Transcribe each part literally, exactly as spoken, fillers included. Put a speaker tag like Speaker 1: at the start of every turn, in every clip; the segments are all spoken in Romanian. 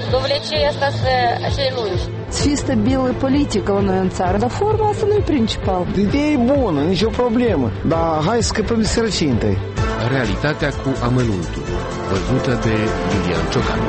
Speaker 1: Довлече остаться очередную.
Speaker 2: Să fie stabilă politică la noi în țară, dar forma asta nu e principal.
Speaker 3: Ideea e bună, nicio problemă, dar hai să scăpăm de sărăcie întâi.
Speaker 4: Realitatea cu amănuntul, văzută de Iulian Ciocan.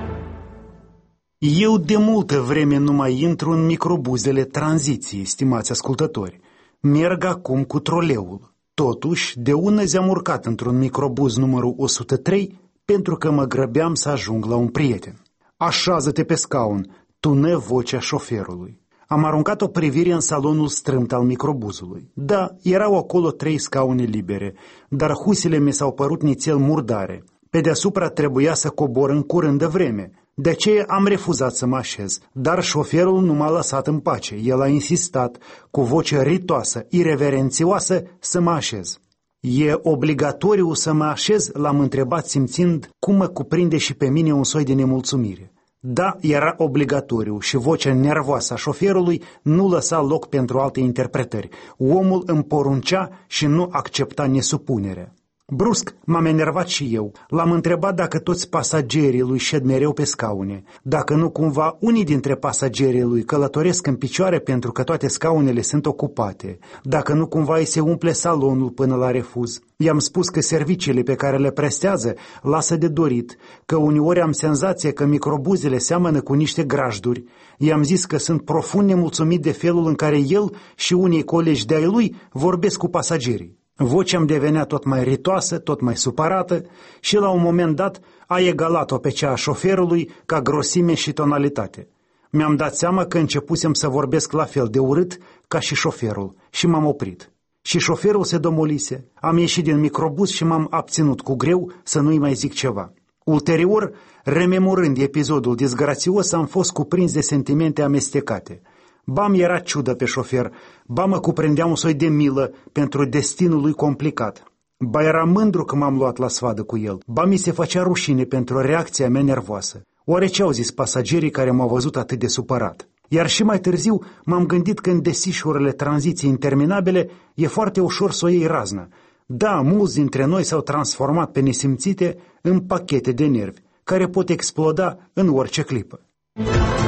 Speaker 5: Eu de multă vreme nu mai intru în microbuzele tranziției, stimați ascultători. Merg acum cu troleul. Totuși, de ună zi am urcat într-un microbuz numărul o sută trei pentru că mă grăbeam să ajung la un prieten. Așează-te pe scaun, tună vocea șoferului. Am aruncat o privire în salonul strâmt al microbuzului. Da, erau acolo trei scaune libere, dar husile mi s-au părut nițel murdare. Pe deasupra trebuia să cobor în curând de vreme. De aceea am refuzat să mă așez, dar șoferul nu m-a lăsat în pace. El a insistat, cu voce ritoasă, ireverențioasă, să mă așez. E obligatoriu să mă așez? L-am întrebat simțind cum mă cuprinde și pe mine un soi de nemulțumire. Da, era obligatoriu și vocea nervoasă a șoferului nu lăsa loc pentru alte interpretări. Omul îmi poruncea și nu accepta nesupunerea. Brusc m-am enervat și eu. L-am întrebat dacă toți pasagerii lui șed mereu pe scaune, dacă nu cumva unii dintre pasagerii lui călătoresc în picioare pentru că toate scaunele sunt ocupate, dacă nu cumva îi se umple salonul până la refuz. I-am spus că serviciile pe care le prestează lasă de dorit, că uneori am senzația că microbuzele seamănă cu niște grajduri. I-am zis că sunt profund nemulțumit de felul în care el și unii colegi de-ai lui vorbesc cu pasagerii. Vocea îmi devenea tot mai ritoasă, tot mai supărată și la un moment dat a egalat-o pe cea a șoferului ca grosime și tonalitate. Mi-am dat seama că începusem să vorbesc la fel de urât ca și șoferul și m-am oprit. Și șoferul se domolise. Am ieșit din microbuz și m-am abținut cu greu să nu-i mai zic ceva. Ulterior, rememorând episodul disgrațios, am fost cuprins de sentimente amestecate. Ba mi era ciudă pe șofer, ba mă cuprindea un soi de milă pentru destinul lui complicat. Ba era mândru că m-am luat la sfadă cu el, ba mi se făcea rușine pentru reacția mea nervoasă. Oare ce au zis pasagerii care m-au văzut atât de supărat? Iar și mai târziu m-am gândit că în desișurile tranziției interminabile e foarte ușor să o iei raznă. Da, mulți dintre noi s-au transformat pe nesimțite în pachete de nervi, care pot exploda în orice clipă.